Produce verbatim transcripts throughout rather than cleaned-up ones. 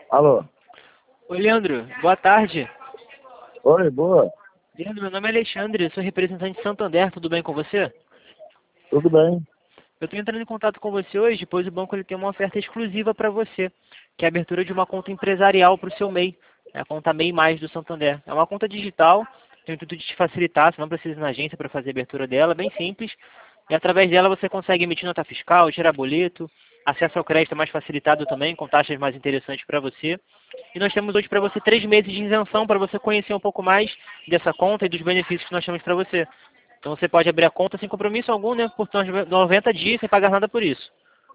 Alô? Oi, Leandro. Boa tarde. Oi, boa. Leandro, meu nome é Alexandre, eu sou representante de Santander, tudo bem com você? Tudo bem? Eu estou entrando em contato com você hoje, pois o banco ele tem uma oferta exclusiva para você, que é a abertura de uma conta empresarial para o seu M E I, é a conta M E I Mais do Santander. É uma conta digital, tem o intuito de te facilitar, você não precisa ir na agência para fazer a abertura dela, bem simples. E através dela você consegue emitir nota fiscal, tirar boleto, acesso ao crédito mais facilitado também, com taxas mais interessantes para você. E nós temos hoje para você três meses de isenção para você conhecer um pouco mais dessa conta e dos benefícios que nós temos para você. Então você pode abrir a conta sem compromisso algum, né? Por noventa dias, sem pagar nada por isso.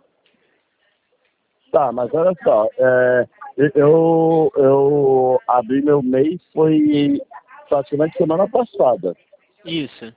Tá, mas olha só, é, eu, eu abri meu mês foi praticamente semana passada. Isso.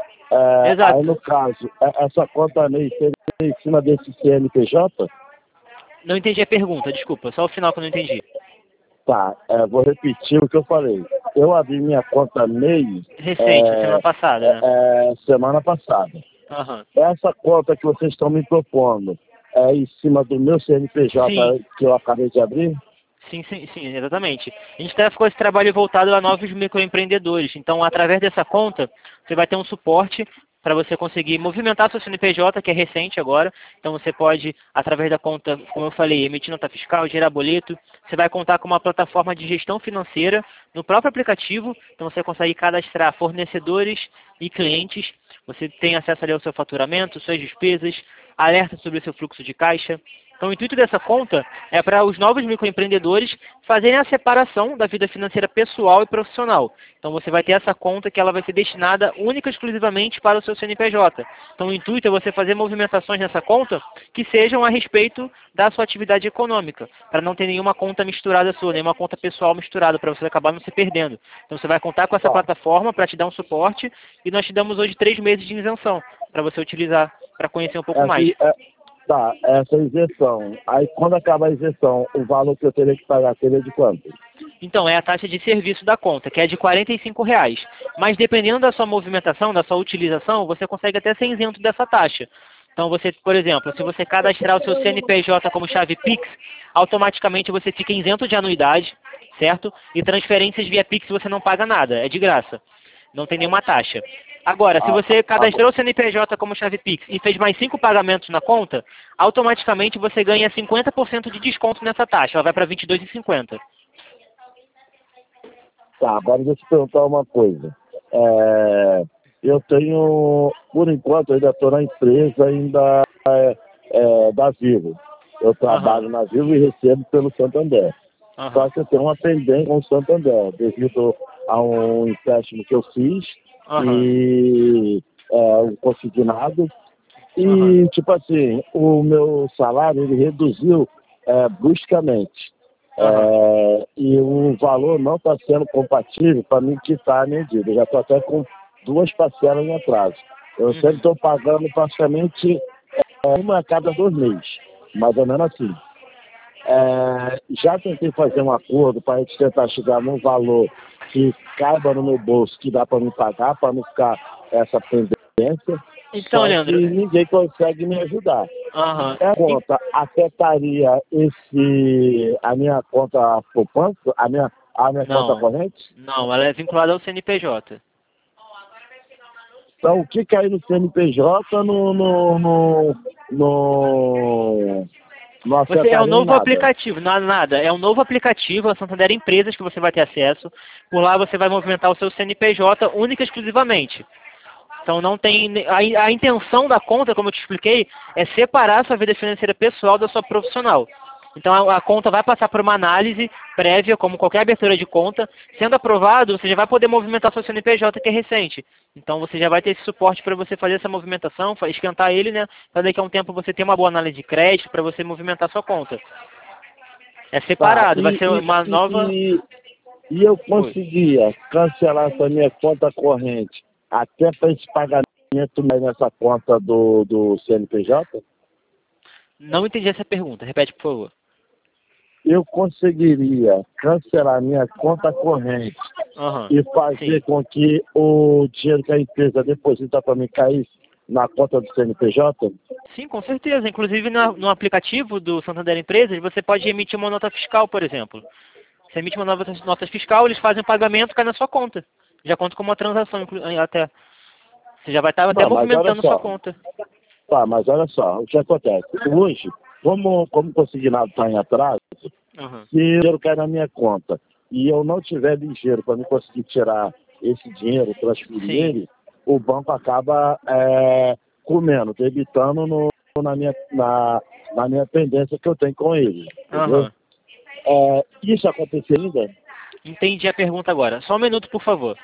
É, aí Exato. no caso, é- essa conta mês seria em cima desse C N P J? Não entendi a pergunta, desculpa. Só o final que eu não entendi. Tá, é, vou repetir o que eu falei. Eu abri minha conta mês Recente, semana é, passada, né? é, é, semana passada. Aham. Essa conta que vocês estão me propondo é em cima do meu C N P J Sim. que eu acabei de abrir? Sim, sim, sim, exatamente. A gente está com esse trabalho voltado a novos microempreendedores. Então, através dessa conta, você vai ter um suporte para você conseguir movimentar seu C N P J, que é recente agora. Então, você pode, através da conta, como eu falei, emitir nota fiscal, gerar boleto. Você vai contar com uma plataforma de gestão financeira no próprio aplicativo. Então, você consegue cadastrar fornecedores e clientes. Você tem acesso ali ao seu faturamento, suas despesas, alerta sobre o seu fluxo de caixa. Então, o intuito dessa conta é para os novos microempreendedores fazerem a separação da vida financeira pessoal e profissional. Então, você vai ter essa conta que ela vai ser destinada única e exclusivamente para o seu C N P J. Então, o intuito é você fazer movimentações nessa conta que sejam a respeito da sua atividade econômica, para não ter nenhuma conta misturada sua, nenhuma conta pessoal misturada, para você acabar não se perdendo. Então, você vai contar com essa Tá. plataforma para te dar um suporte e nós te damos hoje três meses de isenção para você utilizar, para conhecer um pouco Essa, mais. é, tá, essa isenção. Aí quando acaba a isenção, o valor que eu teria que pagar seria de quanto? Então, é a taxa de serviço da conta, que é de quarenta e cinco reais. Mas dependendo da sua movimentação, da sua utilização, você consegue até ser isento dessa taxa. Então, você, por exemplo, se você cadastrar o seu C N P J como chave Pix, automaticamente você fica isento de anuidade, certo? E transferências via Pix você não paga nada, é de graça. Não tem nenhuma taxa. Agora, se Ah, você ah, cadastrou o C N P J como chave Pix e fez mais cinco pagamentos na conta, automaticamente você ganha cinquenta por cento de desconto nessa taxa. Ela vai para vinte e dois reais e cinquenta centavos. tá, agora deixa eu te perguntar uma coisa. É, eu tenho, por enquanto, eu ainda estou na empresa ainda é, é, da Vivo. Eu Aham, trabalho na Vivo e recebo pelo Santander. Só aham, que eu tenho uma pendência com o Santander, devido a um empréstimo que eu fiz aham, e é, um consignado. aham. E, tipo assim, o meu salário ele reduziu é, bruscamente. Aham. É, e o valor não está sendo compatível para me quitar a medida. Eu já estou até com duas parcelas em atraso. Eu sempre Uhum. estou pagando praticamente é, uma a cada dois meses, mais ou menos assim. É, já tentei fazer um acordo para a gente tentar chegar num valor que caiba no meu bolso, que dá para me pagar, para não ficar essa pendência, Então, só que Leandro, ninguém consegue me ajudar. aham. A E- conta afetaria esse, a minha conta poupança, a minha, a minha conta Não, corrente? não, ela é vinculada ao C N P J. Então, o que cair no C N P J no, no, no, no, não Você é um afetaria em novo nada. aplicativo, não é nada, é um novo aplicativo, a Santander Empresas que você vai ter acesso. Por lá você vai movimentar o seu C N P J única e exclusivamente. Então não tem a, a intenção da conta, como eu te expliquei, é separar a sua vida financeira pessoal da sua profissional. Então a, a conta vai passar por uma análise prévia, como qualquer abertura de conta. Sendo aprovado, você já vai poder movimentar seu C N P J que é recente. Então você já vai ter esse suporte para você fazer essa movimentação, fa- esquentar ele, né? Para daqui a um tempo você ter uma boa análise de crédito para você movimentar sua conta. É Tá, separado, vai e, ser e, uma e, nova. e, e eu Oi. conseguia cancelar essa minha conta corrente até para esse pagamento aí nessa conta do, do C N P J? Não entendi essa pergunta, repete por favor. Eu conseguiria cancelar minha conta corrente Aham, e sim. fazer com que o dinheiro que a empresa deposita para mim caísse na conta do C N P J? Sim, com certeza. Inclusive no, no aplicativo do Santander Empresas, você pode emitir uma nota fiscal, por exemplo. Você emite uma nova nota fiscal, eles fazem o pagamento, cai na sua conta. Já conta como uma transação, inclu- até. Você já vai estar até Não, mas olha movimentando sua só. conta. Tá, mas olha só, o que acontece? Hoje, como, como o consignado está em atraso, Uhum. se o dinheiro cai na minha conta e eu não tiver ligeiro para me conseguir tirar esse dinheiro, transferir Sim. ele, o banco acaba é, comendo, debitando no, na, minha, na, na minha pendência que eu tenho com ele. Entendeu? Uhum. É, isso acontece ainda? Entendi a pergunta agora. Só um minuto, por favor.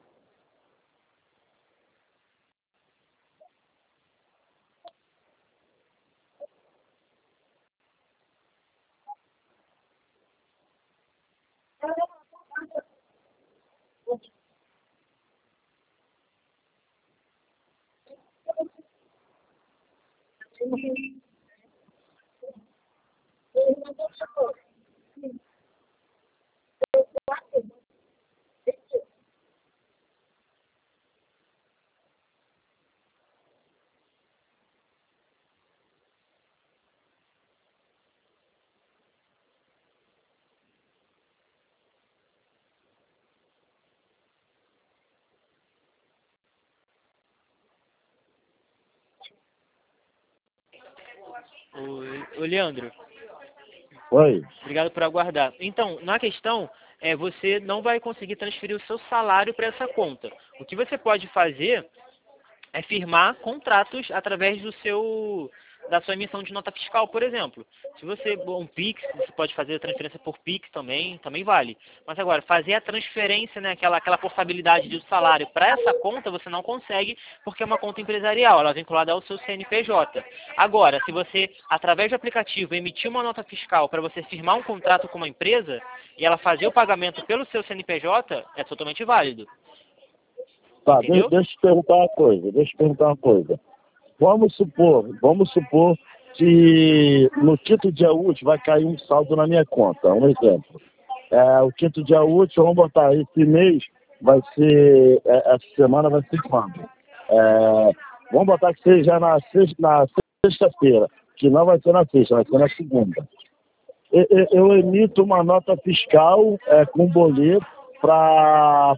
Ô, ô, Leandro, Oi? obrigado por aguardar. Então, na questão, é, você não vai conseguir transferir o seu salário para essa conta. O que você pode fazer é firmar contratos através do seu da sua emissão de nota fiscal, por exemplo. Se você um Pix, você pode fazer a transferência por Pix também, também vale. Mas agora, fazer a transferência, né, aquela, aquela portabilidade do salário para essa conta, você não consegue, porque é uma conta empresarial, ela é vinculada ao seu C N P J. Agora, se você, através do aplicativo, emitir uma nota fiscal para você firmar um contrato com uma empresa, e ela fazer o pagamento pelo seu C N P J, é totalmente válido. Tá, de, Entendeu? deixa eu te perguntar uma coisa, deixa eu te perguntar uma coisa. Vamos supor, vamos supor que no quinto dia útil vai cair um saldo na minha conta, um exemplo. É, o quinto dia útil, vamos botar esse mês, vai ser, é, essa semana vai ser quando? É, vamos botar que seja na sexta, na sexta-feira, que não vai ser na sexta, vai ser na segunda. Eu, eu, eu emito uma nota fiscal é, com boleto para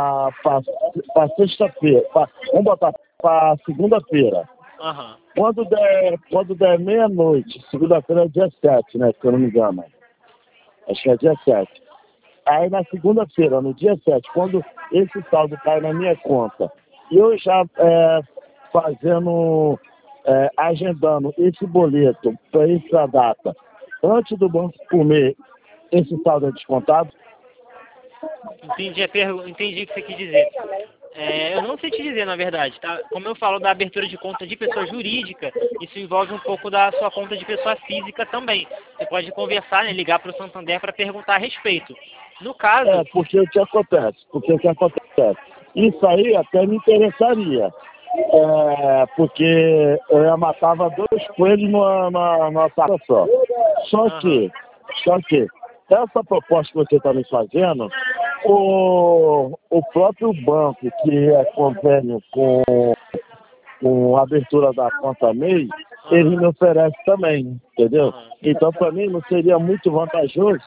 sexta-feira, pra- vamos botar para segunda-feira. Aham. Quando der, quando der meia-noite, segunda-feira é dia sete, né? Se eu não me engano. Acho que é dia sete. Aí na segunda-feira, no dia sete, quando esse saldo cai na minha conta, eu já é, fazendo, é, agendando esse boleto para essa data, antes do banco comer, esse saldo é descontado? Entendi, a pergu... Entendi o que você quis dizer. É, eu não sei te dizer, na verdade, tá? Como eu falo da abertura de conta de pessoa jurídica, isso envolve um pouco da sua conta de pessoa física também. Você pode conversar, né, ligar para o Santander para perguntar a respeito. No caso... É, porque o que acontece? Porque o que acontece? Isso aí até me interessaria. É, porque eu matava dois coelhos numa, numa, numa tacada só. Só Aham. que, só que, essa proposta que você está me fazendo, o, o próprio banco, que é convênio com, com a abertura da conta MEI, ele me oferece também, entendeu? Aham. Então, para mim, não seria muito vantajoso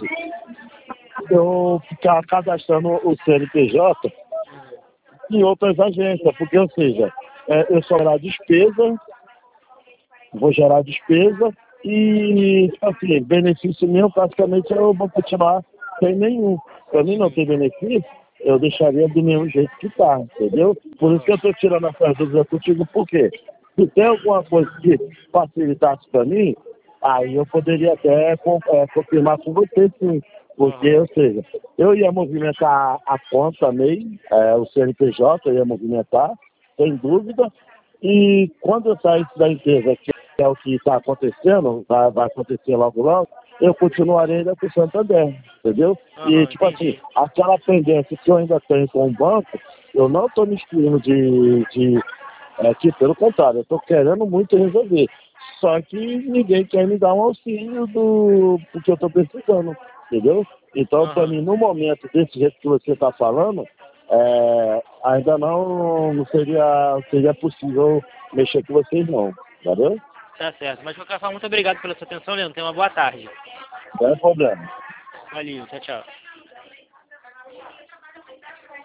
eu ficar cadastrando o C N P J em outras agências, porque, ou seja, é, eu só gerar despesa, vou gerar despesa e, assim, benefício meu praticamente eu vou continuar sem nenhum. Para mim não ter benefício, eu deixaria do mesmo jeito que está, entendeu? Por isso que eu estou tirando essas dúvidas contigo, por quê? Se tem alguma coisa que facilitasse para mim, aí eu poderia até com- é, confirmar com você, sim. Porque, ou seja, eu ia movimentar a conta MEI, é, o C N P J, eu ia movimentar, sem dúvida, e quando eu saísse da empresa, que é o que está acontecendo, vai, vai acontecer logo logo, eu continuarei ainda com o Santander, entendeu? E, Aham, tipo entendi. assim, aquela pendência que eu ainda tenho com o banco, eu não estou me excluindo de, de é, que, pelo contrário, eu estou querendo muito resolver. Só que ninguém quer me dar um auxílio do, do que eu estou precisando, entendeu? Então, para Aham. mim, no momento desse jeito que você está falando, é, ainda não, não seria, seria possível mexer com vocês não, entendeu? Tá certo. Mas de qualquer forma, muito obrigado pela sua atenção, Leandro. Tenha uma boa tarde. Não é problema. Valeu, tchau, tchau.